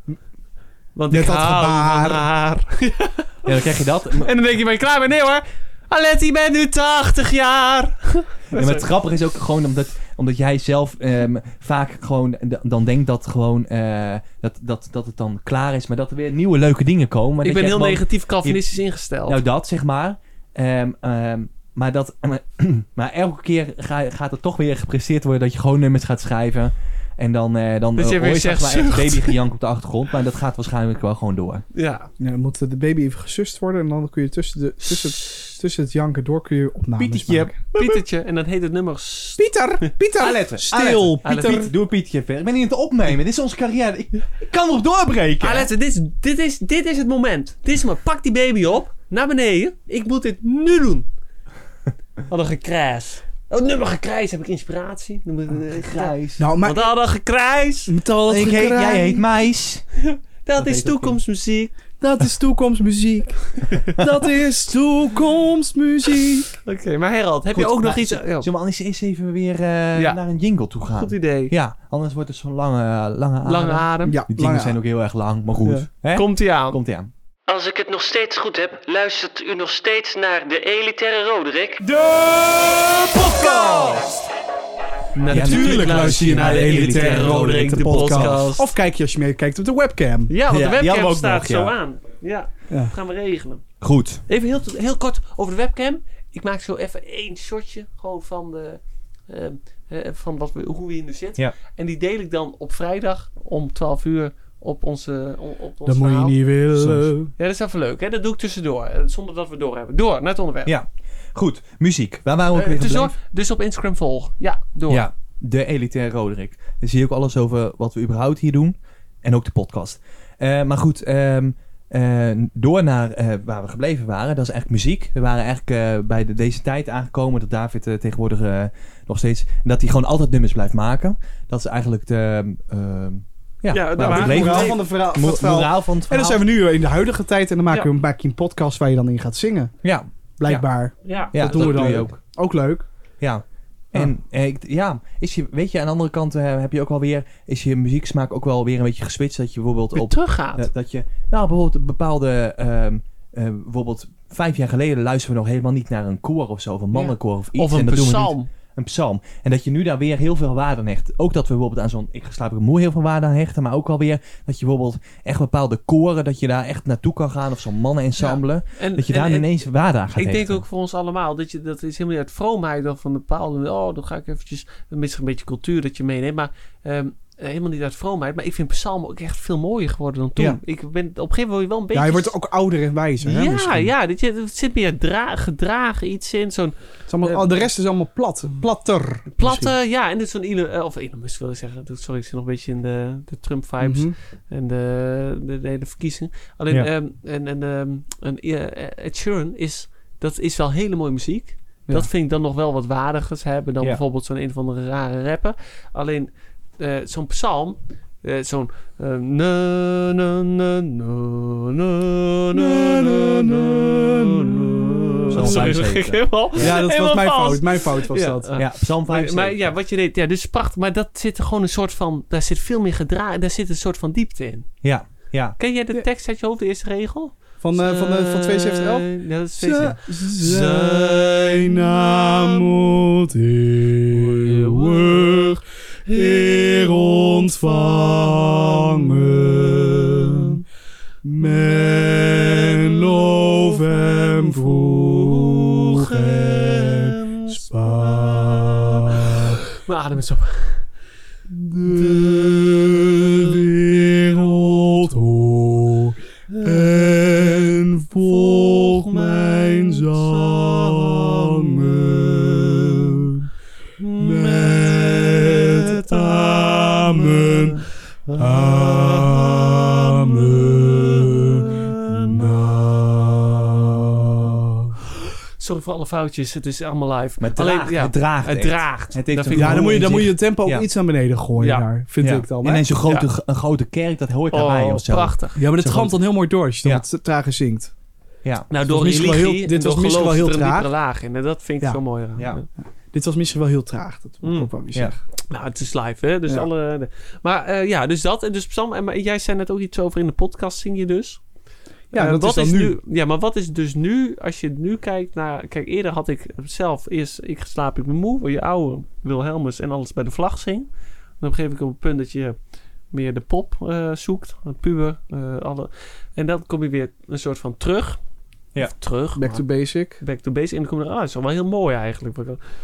Want Net ik dat hou gebaar. van haar. Ja, dan krijg je dat. En dan denk je, ben je klaar? Maar nee hoor. Alette, je bent nu tachtig jaar. Ja, maar het grappige is ook gewoon omdat, omdat jij zelf ehm, vaak gewoon d- dan denkt dat, gewoon, eh, dat, dat, dat het dan klaar is. Maar dat er weer nieuwe leuke dingen komen. Maar Ik dat ben jij heel gewoon- negatief Calvinistisch ingesteld. Nou, dat zeg maar. Ehm, ehm, maar, dat, maar elke keer ga, gaat het toch weer gepresteerd worden dat je gewoon nummers gaat schrijven. En dan, eh dan Dat je eh, weer hoor je zegt, zeg maar echt zucht. babygejank op de achtergrond. Maar dat gaat waarschijnlijk wel gewoon door. Ja. Ja, dan moet de baby even gesust worden. En dan kun je tussen, de, tussen, het, tussen het janken door kun je opnames Pietertje. maken. Pietertje. En dan heet het nummer... S- Pieter! Pieter! Alette, Stil! Alette, Pieter! Piet, doe een Pietje verder. Ik ben niet aan het opnemen. Dit is onze carrière. Ik, ik kan nog doorbreken. Alette, dit is, dit, is, dit is het moment. Dit is maar pak die baby op. Naar beneden. Ik moet dit nu doen. Wat een gekrijs. Oh, nummer gekrijs. Heb ik inspiratie? Noem het, eh, Grijs. Nou, maar... Wat hadden gekrijs. Metal Ik heet, jij heet Mais. Dat is heet ook toekomstmuziek. Dat is toekomstmuziek. Dat is toekomstmuziek. Oké, maar Herald, heb je Goed, ook nog maar iets... z- Ja, Zullen we anders eens even weer eh, Ja. naar een jingle toe gaan? goed idee. Ja, anders wordt het zo'n lange, lange adem. Lange adem. Ja, Die lange jingles zijn ook heel erg lang, maar goed. Hè? Komt-ie aan. Komt ie aan. Als ik het nog steeds goed heb, luistert u nog steeds naar de elitaire Roderick. De podcast! Natuurlijk luister je naar de elitaire Roderick, de podcast. Of kijk je als je meekijkt op de webcam. Ja, want Ja, de die hadden we webcam ook staat nog, zo ja. aan. Ja, Ja. dat gaan we regelen. Goed. Even heel, heel kort over de webcam. Ik maak zo even één shotje gewoon van, de, eh, eh, van wat we, hoe we hier nu zitten. Ja. En die deel ik dan op vrijdag om twaalf uur op onze op, op ons Dat moet je verhaal. niet willen. Soms. Ja, dat is even leuk. Hè? Dat doe ik tussendoor. eh, Zonder dat we door hebben. Door, naar het onderwerp. Ja. Goed. Muziek. Waar waren we ook Eh, weer tussendoor, gebleven? dus op Instagram volgen. Ja, door. Ja. De elitaire Roderick. Dan zie je ook alles over wat we überhaupt hier doen. En ook de podcast. Eh, maar goed. ehm, eh, door naar eh, waar we gebleven waren. Dat is eigenlijk muziek. We waren eigenlijk eh, bij de, deze tijd aangekomen. Dat David eh, tegenwoordig eh, nog steeds... Dat hij gewoon altijd nummers blijft maken. Dat is eigenlijk de... ehm, ja, Ja, waar daar we waren gebleven we. Moraal zijn. van, de verhaal, van Mo- het verhaal. moraal van het En verhaal. dan zijn we nu in de huidige tijd. En dan maken Ja. we een bakje een podcast waar je dan in gaat zingen. Ja, Blijkbaar. Ja. ja Dat doen we dan doe je ook. ook. Ook leuk. Ja. En eh, ik, ja, is je, weet je, aan de andere kant eh, heb je ook wel weer, is je muzieksmaak ook wel weer een beetje geswitcht. Dat je bijvoorbeeld Weer op, teruggaat. dat, dat je, nou bijvoorbeeld bepaalde, ehm, eh, bijvoorbeeld vijf jaar geleden luisterden we nog helemaal niet naar een koor of zo, of een mannenkoor of iets. Of een en dat doen we nu- psalm. een psalm. En dat je nu daar weer heel veel waarde aan hecht. Ook dat we bijvoorbeeld aan zo'n Ik geslapen moe heel veel waarde aan hechten. Maar ook alweer dat je bijvoorbeeld echt bepaalde koren, dat je daar echt naartoe kan gaan. Of zo'n mannenensemble. En, Dat je en- daar en- ineens waarde aan gaat Ik denk hechten. ook voor ons allemaal, dat, je, dat is helemaal niet uit vroomheid of van een bepaalde, oh, dan ga ik eventjes, misschien een beetje cultuur dat je meeneemt, maar ehm, helemaal niet uit vroomheid. Maar ik vind psalmen ook echt veel mooier geworden dan toen. Ja. Ik ben, op een gegeven moment word je wel een beetje... Ja, je wordt ook ouder en wijzer. Hè, ja, misschien. ja, dat je, er zit meer dra- gedragen iets in, zo'n Het is allemaal, Eh, oh, de rest is allemaal plat. Platter. platte, ja, en dit is zo'n Elon, eh, of Elon Musk wil ik zeggen, sorry, ik zit nog een beetje in de, de Trump-vibes. Mhm. En de, de, de hele verkiezingen. Alleen, Ja. ehm, en, en, ehm, en eh, Ed Sheeran is, dat is wel hele mooie muziek. Ja. Dat vind ik dan nog wel wat waardigers hebben dan Ja. bijvoorbeeld zo'n een of andere rare rapper. Alleen, eh, zo'n psalm, eh, zo'n... eh, na, na, na, na, na, na, na, na, na. Psalm Sorry, dat ging helemaal... Ja, dat was helemaal mijn vals. fout. Mijn fout was Ja, dat. eh, Ja, Psalm maar, vijf. maar ja, wat je deed, ja, dus prachtig. Maar dat zit er gewoon een soort van, daar zit veel meer gedragen, daar zit een soort van diepte in. Ja, ja. Ken jij de Ja. tekst uit je hoofd, de eerste regel? Van, eh, van, de, van tweeënzeventig elf? Eh, Ja, dat is tweeënzeventig. Zijn naam moet eeuwig Heer ontvangen. Men loof hem vroeg en spaar. Maar adem eens op. De wereld hoor en volg mijn zangen met amen, amen. sorry voor alle foutjes. Het is allemaal live. Maar het Alleen, draagt, ja, het draagt het echt. draagt. Het heeft Dat een vind ik Ja, dan moet, je, dan in moet je zich. het tempo ook Ja. iets naar beneden gooien Ja. daar, vind Ja. ik dan. En hè? in zo'n grote, Ja. een grote kerk, dat hoort daarbij Oh, of zo. prachtig. Ja, maar het Zo galmt goed. dan heel mooi door als je dan Ja. het trager zingt. Ja. Nou, was door misschien wel religie heel- en dit was door misschien wel geloof heel zit er een traag. diepere laag in. En dat vind ik Ja. zo mooi eraan. Ja. Dit was misschien wel heel traag, dat moet ik Mm. ook wel weer Ja. zeggen. Nou, het is live, hè? Dus Ja. alle, de- maar uh, ja, dus dat. En dus Sam, en maar jij zei net ook iets over in de podcast, zing je dus. Ja, Uh, dat wat is dan nu. Ja, maar wat is dus nu, als je nu kijkt naar... Kijk, eerder had ik zelf eerst Ik slaap, ik ben moe, waar je oude Wilhelmus en alles bij de vlag zing. Dan geef ik op het punt dat je meer de pop uh, zoekt, het puber, uh, alle. En dan kom je weer een soort van terug. Ja. Of terug. Back to basic. Back to basic. En dan kom je er, ah, dat is wel heel mooi eigenlijk.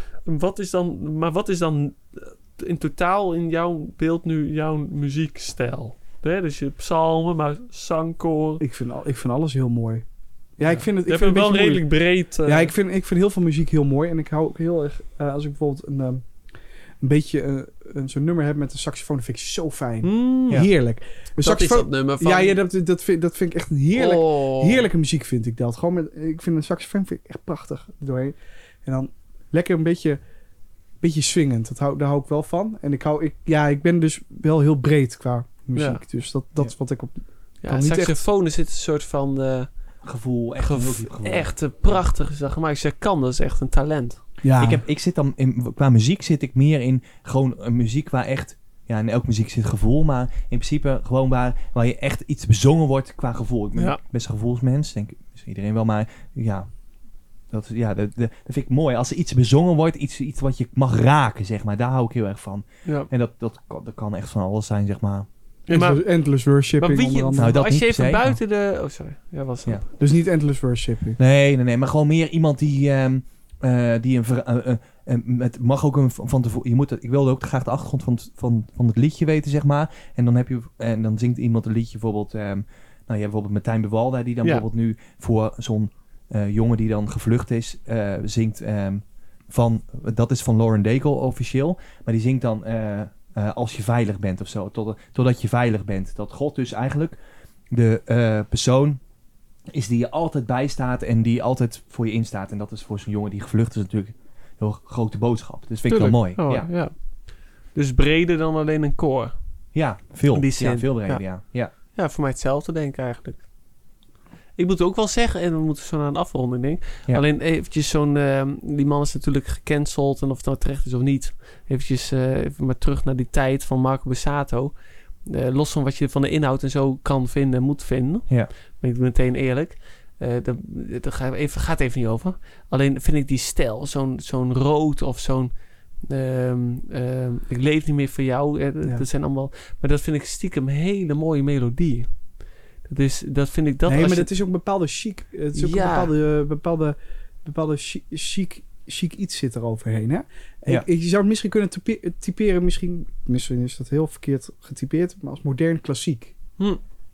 Wat is dan, maar wat is dan in totaal in jouw beeld nu jouw muziekstijl? Hè? Dus je psalmen, maar zangkoor. Ik vind, al, ik vind alles heel mooi. Ja, ik vind het, Je ik hebt vind het het wel een beetje redelijk breed. uh, Ja, ik vind, ik vind heel veel muziek heel mooi. En ik hou ook heel erg... Uh, als ik bijvoorbeeld een, um, een beetje uh, een, zo'n nummer heb met een saxofoon, dat vind ik zo fijn. mm, Ja. Heerlijk. Een dat saxofoon, is dat nummer van... ja, ja dat, dat, vind, dat vind ik echt een heerlijk, Oh. heerlijke muziek, vind ik dat. Gewoon met, ik vind een saxofoon vind ik echt prachtig doorheen. En dan lekker een beetje, beetje swingend. Dat hou, daar hou ik wel van. En ik hou, ik, ja, ik ben dus wel heel breed qua muziek. Ja. Dus dat, dat Ja. is wat ik op... Ja, kan niet saxofoon is het een soort van... Uh, Gevoel, echt een heel diep gevoel. echt uh, prachtig. Zeg maar, als je kan, dat is echt een talent. Ja, Ik, heb, ik zit dan in, qua muziek zit ik meer in gewoon een muziek waar echt, ja, in elke muziek zit gevoel, maar in principe gewoon waar, waar je echt iets bezongen wordt qua gevoel. Ik ben Ja. best een gevoelsmens, denk ik, is iedereen wel, maar ja, dat, ja dat, dat vind ik mooi. Als er iets bezongen wordt, iets, iets wat je mag raken, zeg maar, daar hou ik heel erg van. Ja. En dat, dat, kan, dat kan echt van alles zijn, zeg maar. Ja, maar, endless, endless worshipping maar wie onder je, andere. Nou, dat als niet je even per se, buiten de... Oh, sorry. Ja, was het. Ja. Dus niet endless worshipping. Nee, nee, nee, maar gewoon meer iemand die, ehm, eh, die een, ver, eh, eh, eh, het mag ook een van tevoren. Je moet het, ik wilde ook graag de achtergrond van het, van, van het liedje weten, zeg maar. En dan heb je, en dan zingt iemand een liedje, bijvoorbeeld, ehm, nou, je hebt bijvoorbeeld Martijn Bewalda, die dan Ja. bijvoorbeeld nu voor zo'n uh, jongen die dan gevlucht is, uh, zingt um, van, dat is van Lauren Daigle officieel, maar die zingt dan uh, uh, als je veilig bent of zo, tot, totdat je veilig bent. Dat God dus eigenlijk de uh, persoon is die je altijd bijstaat en die altijd voor je instaat. En dat is voor zo'n jongen die gevlucht is natuurlijk een heel grote boodschap. Dus vind Tuurlijk. ik wel mooi. Oh, ja. ja. Dus breder dan alleen een koor. Ja, veel. In die zin. Ja, veel breder, Ja. ja. ja. Ja, voor mij hetzelfde denk ik eigenlijk. Ik moet ook wel zeggen, en we moeten zo naar een afronding denk ik. Ja. Alleen eventjes zo'n, uh, die man is natuurlijk gecanceld en of het nou terecht is of niet. Eventjes uh, even maar terug naar die tijd van Marco Borsato. Uh, los van wat je van de inhoud en zo kan vinden en moet vinden. Ja. Ben ik meteen eerlijk. Uh, daar daar gaat even, gaat even niet over. Alleen vind ik die stijl, zo'n, zo'n rood of zo'n... Um, um, ik leef niet meer voor jou. Uh, Ja. Dat zijn allemaal... Maar dat vind ik stiekem hele mooie melodieën. Dat, is, dat vind ik dat... Nee, als maar je, dat is ook een bepaalde chic. Het is ook Ja. een bepaalde, bepaalde, bepaalde chic, chic, chic iets zit er overheen. Hè? Ja. Ik, je zou het misschien kunnen type, typeren, misschien, misschien is dat heel verkeerd getypeerd, maar als modern klassiek. hm.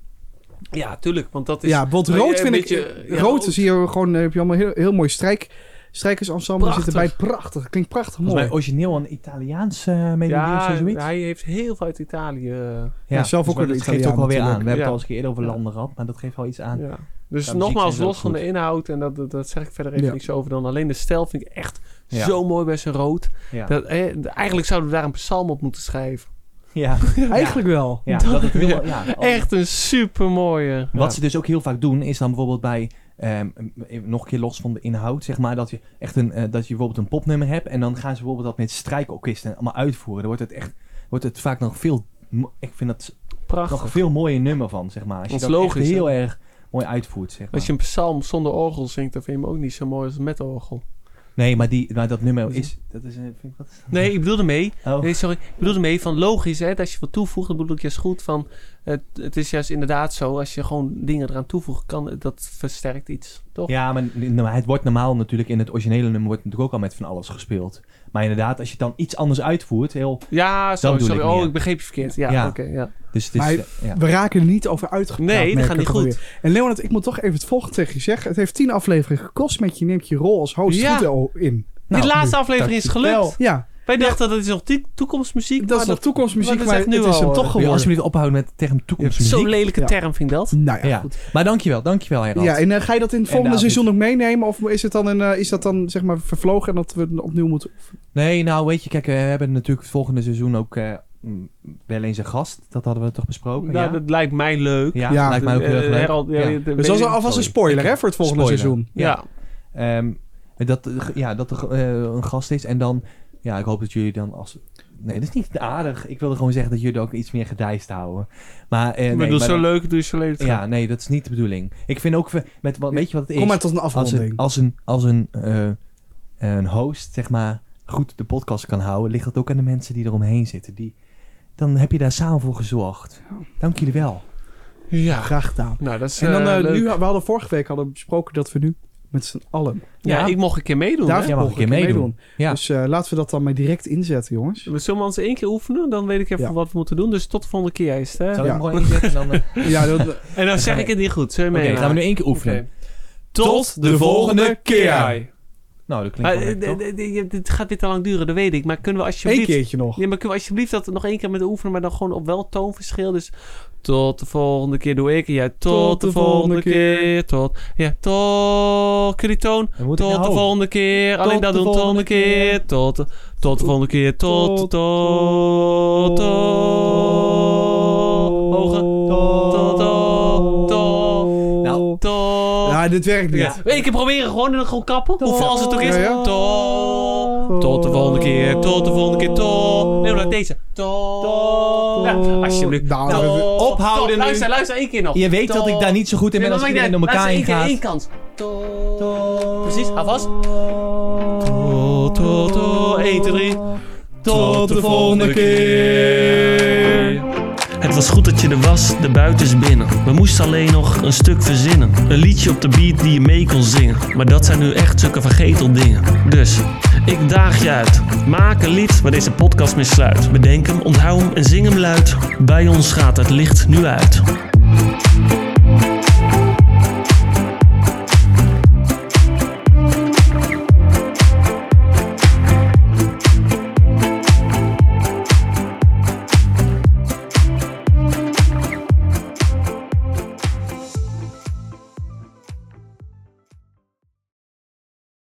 Ja, tuurlijk. Want dat is... Ja, bijvoorbeeld maar, rood eh, vind een ik... beetje, eh, ja, rood, rood. dan zie je gewoon, heb je allemaal heel, heel mooi strijk, strijkersensemble Prachtig. zitten bij. Prachtig, klinkt prachtig Volgens mooi. mij origineel een Italiaanse uh, melodie ja, of zo, zoiets. hij heeft heel veel uit Italië. uh, Ja, zelf ook dus een dat geeft Italiaan ook wel weer aan. We natuurlijk. hebben Ja. het al eens een keer eerder over Ja. landen gehad, maar dat geeft wel iets aan. Ja. Dus Ja, nogmaals, muziek is los ook van de goed. inhoud, en dat, dat, dat zeg ik verder even Ja. niks over dan. Alleen de stijl vind ik echt Ja. zo mooi bij zijn rood. Ja. Dat, eh, eigenlijk zouden we daar een psalm op moeten schrijven. Ja. Eigenlijk wel. Ja, dat het heel, Ja. ja, Echt een super mooie. Wat ze dus ook heel vaak doen, is dan bijvoorbeeld bij, um, nog een keer los van de inhoud, zeg maar, dat je echt een, uh, dat je bijvoorbeeld een popnummer hebt en dan gaan ze bijvoorbeeld dat met strijkorkesten allemaal uitvoeren. Dan wordt het echt, wordt het vaak nog veel, ik vind dat Prachtig. nog een veel mooier nummer van, zeg maar. Als je Dat dat is echt logisch, heel hè? erg mooi uitvoert, zeg maar. Als je een psalm zonder orgel zingt, dan vind je hem ook niet zo mooi als met orgel. Nee, maar, die, maar dat nummer is, dat is, vind ik, wat is dat? Nee, ik bedoelde mee. Oh. Nee, sorry. Ik bedoelde mee van logisch, hè. Dat als je wat toevoegt, dan bedoel ik juist goed van... Het, het is juist inderdaad zo, als je gewoon dingen eraan toevoegt, kan dat versterkt iets, toch? Ja, maar nou, het wordt normaal natuurlijk in het originele nummer wordt natuurlijk ook al met van alles gespeeld. Maar inderdaad, als je het dan iets anders uitvoert, heel... Ja, sorry, bedoel sorry. ik Oh, meer. ik begreep je verkeerd. Ja, Ja. oké, ja. Dus het is, Maar uh, ja. we raken er niet over uitgepraat. Nee, dat merk gaat ik niet ook goed. alweer. En Leonard, ik moet toch even het volgende tegen je zeggen. Het heeft tien afleveringen gekost met je neemt je rol als host Ja. goed in. Die Nou, laatste nu. aflevering is gelukt. Dankjewel. Ja, Wij dachten dat is nog die toekomstmuziek. Dat is maar nog toekomstmuziek, maar maar dat het is is echt nu hem al, toch eh, Wil je geworden. alsjeblieft ophouden met de term toekomstmuziek? Zo'n lelijke Ja. term vind ik dat. Nou ja, Ja, goed. maar dankjewel, dankjewel Herald. Ja, en uh, ga je dat in het volgende David. seizoen nog meenemen? Of is, het dan een, uh, is dat dan zeg maar vervlogen en dat we het opnieuw moeten... Nee, nou weet je, kijk, we hebben natuurlijk het volgende seizoen ook uh, wel eens een gast. Dat hadden we toch besproken? Nou, ja, dat lijkt mij leuk. ja, Ja. lijkt mij ook heel erg Eh, leuk. Herald, ja, Ja. de- de- Dus dat is alvast Sorry. een spoiler hè, voor het volgende Spoiler. seizoen. Ja. Ehm, dat, ja, dat er uh, een gast is. En dan, ja, ik hoop dat jullie dan als... Nee, dat is niet aardig. Ik wilde gewoon zeggen dat jullie ook iets meer gedijst houden. Maar, uh, Maar nee, doe maar zo dan- leuk, doe je zo lelijk. Ja, nee, dat is niet de bedoeling. Ik vind ook, met, wat, weet je wat het is? Kom maar tot een als afronding. een, als een, als een, uh, een host, zeg maar, goed de podcast kan houden, ligt dat ook aan de mensen die eromheen zitten. Die, dan heb je daar samen voor gezorgd. Dank jullie wel. Ja. Graag gedaan. Nou, dat is En dan, eh, uh, leuk. nu, we hadden vorige week hadden besproken dat we nu met z'n allen... Ja, Ja. ik mocht een keer meedoen. Daar hè? Ja, mag mogen ik we een keer meedoen. meedoen. Ja. Dus uh, laten we dat dan maar direct inzetten, jongens. We zullen we ons één keer oefenen, dan weet ik even Ja. wat we moeten doen. Dus tot de volgende keer is het, hè? Zal ik Ja. hem gewoon inzetten en dan... uh, Ja, dat, En dan zeg ik het niet goed. Zul je Oké, mee? gaan we nu één keer oefenen. Oké. Tot de volgende keer. Nou, dat klinkt Ah, wel eh, lekker, toch? d- d- d- Dit gaat weer te lang duren, dat weet ik. Maar kunnen we Eén alsjeblieft... keertje nog. Ja, maar kunnen we alsjeblieft dat nog één keer met oefenen, maar dan gewoon op wel toonverschil. Dus tot de volgende keer doe ik. Ja, tot, de, volgende keer. Tot. Ja, tot. Kun je die toon? Dan moet ik Tot naar de hoog. volgende keer. Alleen Tot dat de doen. Tot de volgende volgende keer. Tot. de- Tot de volgende keer. Tot. Tot. Tot. Hoger. Tot. Tot. Tot. Nou, Tot. Ja, dit werkt niet. Ja. Eén keer proberen gewoon en dan gewoon kappen. Hoe vals het ook is. Ja, ja. Tot. Tot de volgende keer. Tot de volgende keer. Tot. Nee, maar deze. Tot. Ja, alsjeblieft. Nou, Tot. we- ophouden Tot. nu. Luister, luister één keer nog. Je weet dat ik daar niet zo goed in ben Nee, als maar iedereen maakt door niet uit. elkaar Luister, heen één keer gaat. één kans. Tot. Precies, hou vast. Tot, tot, tot. één, twee, drie. Tot de volgende keer. Het was goed dat je er was, de buiten is binnen. We moesten alleen nog een stuk verzinnen. Een liedje op de beat die je mee kon zingen. Maar dat zijn nu echt zulke vergeteldingen. Dus, ik daag je uit. Maak een lied waar deze podcast mee sluit. Bedenk hem, onthoud hem en zing hem luid. Bij ons gaat het licht nu uit.